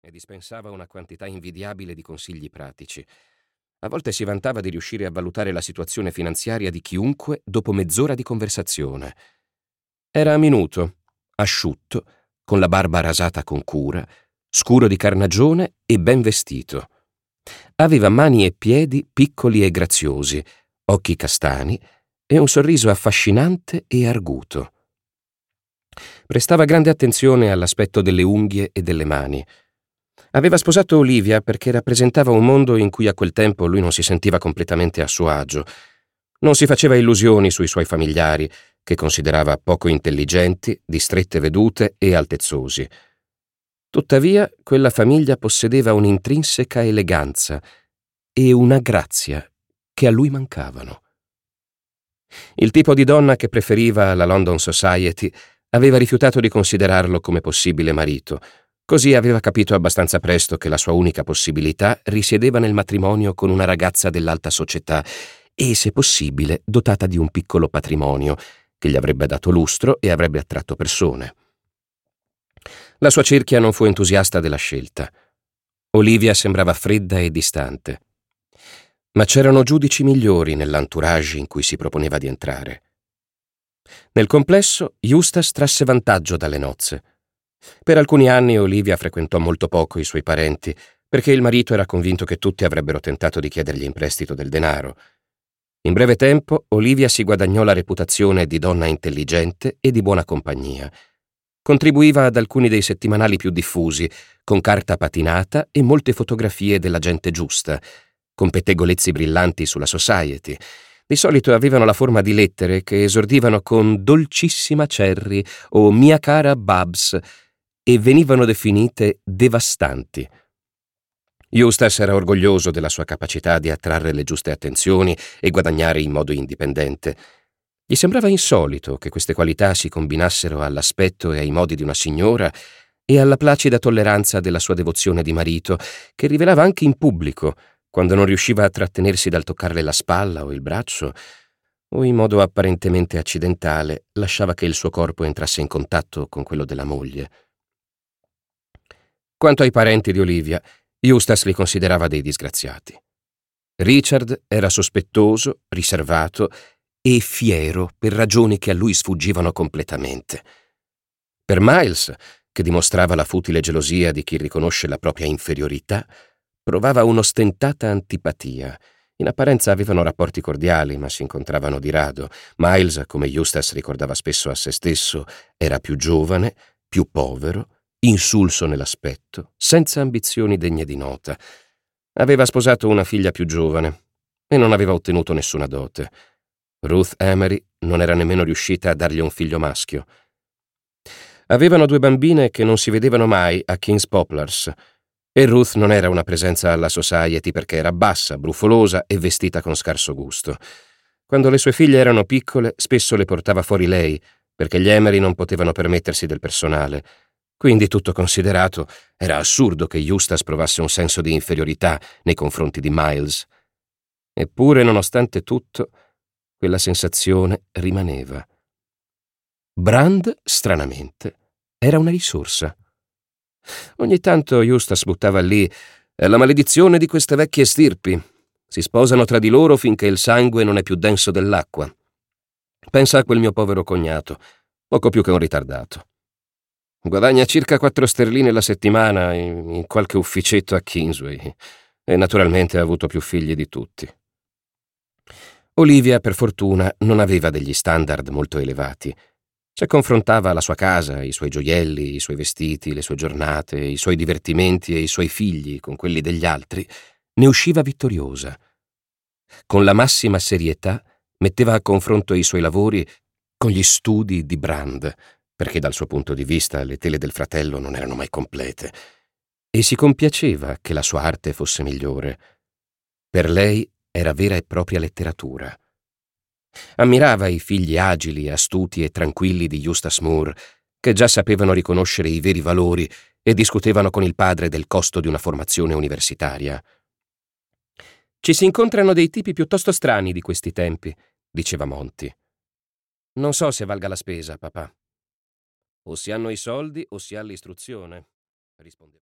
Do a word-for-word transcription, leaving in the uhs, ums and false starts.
e dispensava una quantità invidiabile di consigli pratici. A volte si vantava di riuscire a valutare la situazione finanziaria di chiunque dopo mezz'ora di conversazione. Era minuto, asciutto, con la barba rasata con cura, scuro di carnagione e ben vestito. Aveva mani e piedi piccoli e graziosi, occhi castani e un sorriso affascinante e arguto. Prestava grande attenzione all'aspetto delle unghie e delle mani. Aveva sposato Olivia perché rappresentava un mondo in cui a quel tempo lui non si sentiva completamente a suo agio. Non si faceva illusioni sui suoi familiari, che considerava poco intelligenti, di strette vedute e altezzosi. Tuttavia, quella famiglia possedeva un'intrinseca eleganza e una grazia che a lui mancavano. Il tipo di donna che preferiva la London Society aveva rifiutato di considerarlo come possibile marito, così aveva capito abbastanza presto che la sua unica possibilità risiedeva nel matrimonio con una ragazza dell'alta società e, se possibile, dotata di un piccolo patrimonio, che gli avrebbe dato lustro e avrebbe attratto persone. La sua cerchia non fu entusiasta della scelta. Olivia sembrava fredda e distante. Ma c'erano giudici migliori nell'entourage in cui si proponeva di entrare. Nel complesso, Eustace trasse vantaggio dalle nozze. Per alcuni anni Olivia frequentò molto poco i suoi parenti, perché il marito era convinto che tutti avrebbero tentato di chiedergli in prestito del denaro. In breve tempo, Olivia si guadagnò la reputazione di donna intelligente e di buona compagnia. Contribuiva ad alcuni dei settimanali più diffusi, con carta patinata e molte fotografie della gente giusta, con pettegolezzi brillanti sulla Society. Di solito avevano la forma di lettere che esordivano con «Dolcissima Cherry» o «Mia cara Babs» e venivano definite devastanti. Eustace era orgoglioso della sua capacità di attrarre le giuste attenzioni e guadagnare in modo indipendente. Gli sembrava insolito che queste qualità si combinassero all'aspetto e ai modi di una signora e alla placida tolleranza della sua devozione di marito, che rivelava anche in pubblico, quando non riusciva a trattenersi dal toccarle la spalla o il braccio, o in modo apparentemente accidentale lasciava che il suo corpo entrasse in contatto con quello della moglie. Quanto ai parenti di Olivia, Eustace li considerava dei disgraziati. Richard era sospettoso, riservato e fiero per ragioni che a lui sfuggivano completamente. Per Miles, che dimostrava la futile gelosia di chi riconosce la propria inferiorità, provava un'ostentata antipatia. In apparenza avevano rapporti cordiali, ma si incontravano di rado. Miles, come Eustace ricordava spesso a se stesso, era più giovane, più povero, insulso nell'aspetto, senza ambizioni degne di nota. Aveva sposato una figlia più giovane e non aveva ottenuto nessuna dote. Ruth Emery non era nemmeno riuscita a dargli un figlio maschio. Avevano due bambine che non si vedevano mai a King's Poplars, e Ruth non era una presenza alla Society perché era bassa, brufolosa e vestita con scarso gusto. Quando le sue figlie erano piccole, spesso le portava fuori lei, perché gli Emery non potevano permettersi del personale. Quindi, tutto considerato, era assurdo che Eustace provasse un senso di inferiorità nei confronti di Miles. Eppure, nonostante tutto, quella sensazione rimaneva. Brand, stranamente, era una risorsa. Ogni tanto Eustace buttava lì: «È la maledizione di queste vecchie stirpi. Si sposano tra di loro finché il sangue non è più denso dell'acqua. Pensa a quel mio povero cognato, poco più che un ritardato. Guadagna circa quattro sterline la settimana in, in qualche ufficetto a Kingsway e naturalmente ha avuto più figli di tutti». Olivia, per fortuna, non aveva degli standard molto elevati. Se confrontava la sua casa, i suoi gioielli, i suoi vestiti, le sue giornate, i suoi divertimenti e i suoi figli con quelli degli altri, ne usciva vittoriosa. Con la massima serietà metteva a confronto i suoi lavori con gli studi di Brand, perché dal suo punto di vista le tele del fratello non erano mai complete, e si compiaceva che la sua arte fosse migliore. Per lei era vera e propria letteratura. Ammirava i figli agili, astuti e tranquilli di Eustace Moore, che già sapevano riconoscere i veri valori e discutevano con il padre del costo di una formazione universitaria. «Ci si incontrano dei tipi piuttosto strani di questi tempi», diceva Monty. «Non so se valga la spesa, papà». «O si hanno i soldi o si ha l'istruzione», rispondeva.